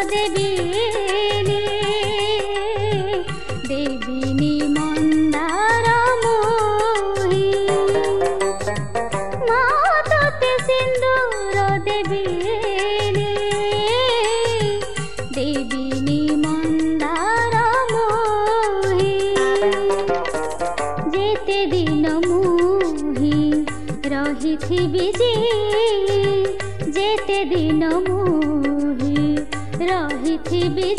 देविनी देविनी मंदार मोही मा तोते सिंदूर देविनी देविनी मंदार मोही जेते दिन मुही रहिथिबि जेते दिन मुही रहिथिबि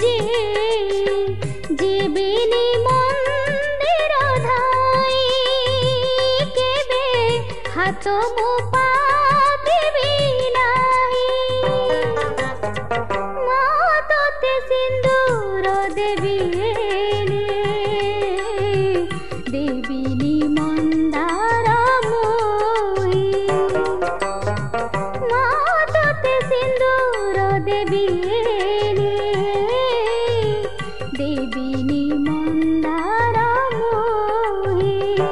जीविनी मंदिर धाई केबे हाथ मु पातिबि नाही मा तोते सिंदूर देविनी देविनी मंदार मोही मा तोते सिंदूर देविनी देविनी मंदार मोही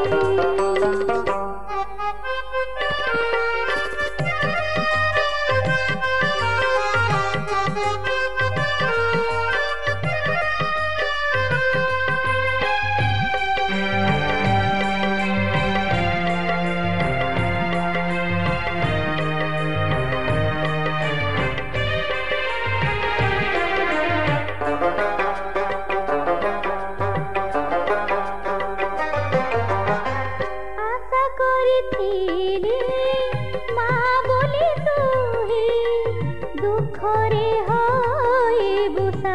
दुखरे बुसा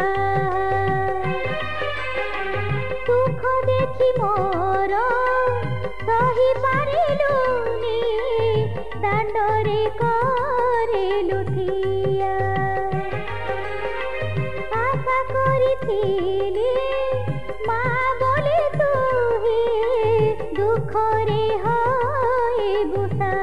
दुख देखी मोर सही पारिलुनी दांडरे करेलु ठिया आशा करिथिली मा बोली तुही दुखरे बुसा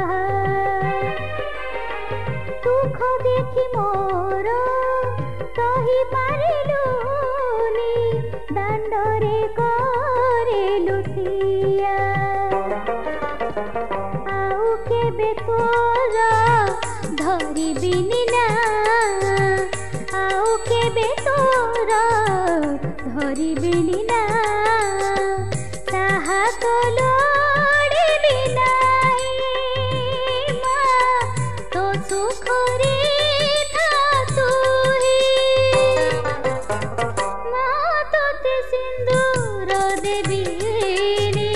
दुख देखी मोर सही पारिलुनी दांडरे करेलु ठिया आउ केबे तोर धरिबिनी ना आउ केबे तोर धरिबिनी ना ताहा तो लोड़िबि नाही मा तो सुखरे था तुही मा तोते सिंदूर देविनी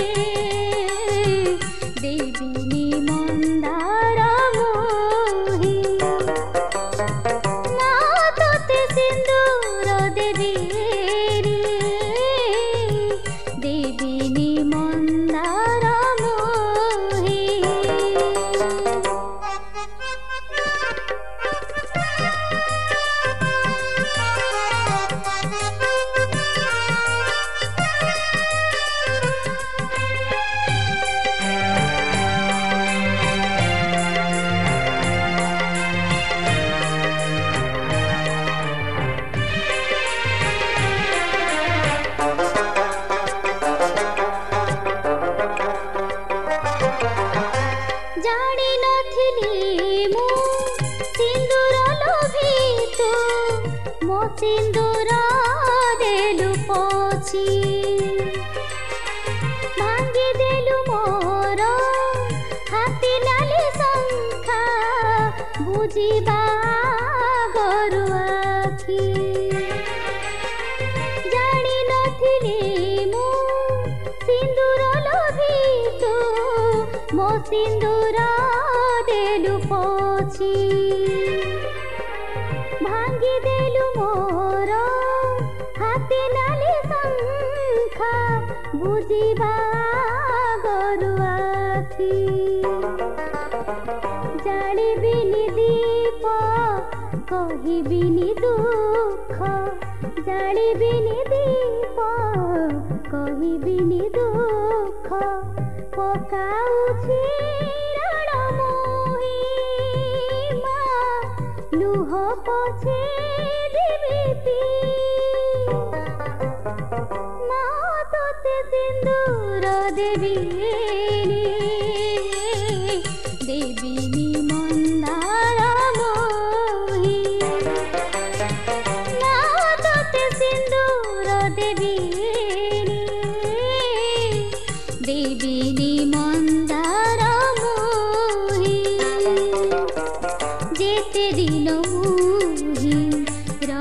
देविनी मंदार मोही मा तोते सिंदूर देविनी देविनी मंदार मोही जानी नथिली मु सिंदूर लोभी तू मो सिंदूर देलु पोछि भांगी देलु मोर हाथी नाली शंखा बुझिबा गरु आखि जानी नथिली मु सिंदूर लोभी तू मो सिंदूर देलु पोछि भांगी देलु मोर हाथी नाली शंखा बुझिबा गरु आखि जालिबिनी दीप कहिबिनी दुख जालिबिनी दीप कहिबिनी दुख पकाउछि रण मोही मा लुह पोछे दिबि मा तोते सिंदूर देविनी देविनी मंदार मोही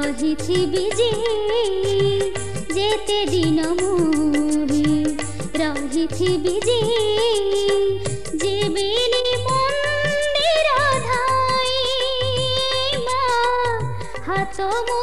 रहिथिबि जेते दिन मुही रहिथिबि जीविनी मंदिर धाई मा हाथ